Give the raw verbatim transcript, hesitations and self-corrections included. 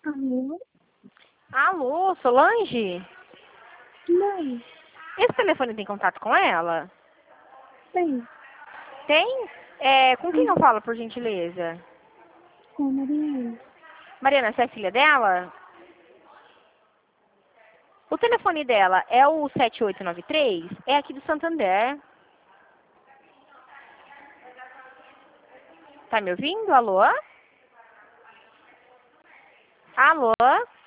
Alô? Alô, Solange? Não, Esse telefone tem contato com ela? tem. Tem? É, com quem eu Uhum. falo, por gentileza? Com a Mariana. Mariana, você é filha dela? O telefone dela é o sete oito nove três? É aqui do Santander. Tá me ouvindo? Alô? Alô?